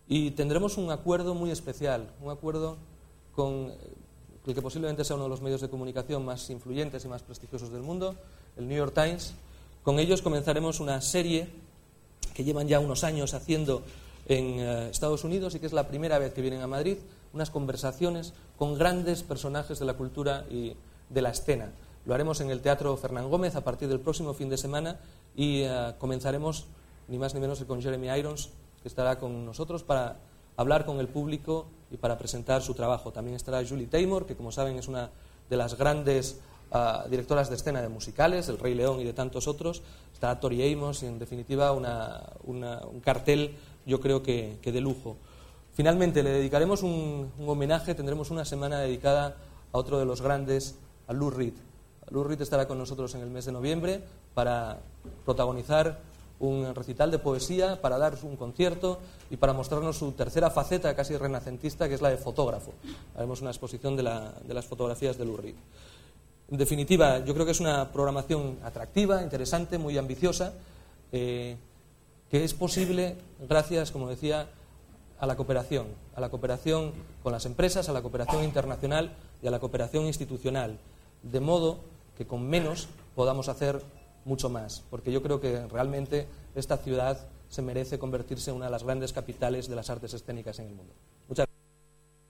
Y tendremos un acuerdo muy especial, un acuerdo con el que posiblemente sea uno de los medios de comunicación más influyentes y más prestigiosos del mundo, el New York Times. Con ellos comenzaremos una serie que llevan ya unos años haciendo en Estados Unidos y que es la primera vez que vienen a Madrid, unas conversaciones con grandes personajes de la cultura y de la escena. Lo haremos en el Teatro Fernán Gómez a partir del próximo fin de semana y comenzaremos ni más ni menos que con Jeremy Irons, que estará con nosotros para hablar con el público y para presentar su trabajo. También estará Julie Taymor, que como saben es una de las grandes directoras de escena de musicales, El Rey León y de tantos otros. Estará Tori Amos y en definitiva un cartel yo creo que de lujo. Finalmente le dedicaremos un homenaje, tendremos una semana dedicada a otro de los grandes, a Lou Reed. Lou Reed estará con nosotros en el mes de noviembre para protagonizar un recital de poesía, para dar un concierto y para mostrarnos su tercera faceta casi renacentista, que es la de fotógrafo. Haremos una exposición de las fotografías de Lou Reed. En definitiva, yo creo que es una programación atractiva, interesante, muy ambiciosa, que es posible gracias, como decía, a la cooperación con las empresas, a la cooperación internacional y a la cooperación institucional, de modo que con menos podamos hacer mucho más, porque yo creo que realmente esta ciudad se merece convertirse en una de las grandes capitales de las artes escénicas en el mundo. Muchas gracias.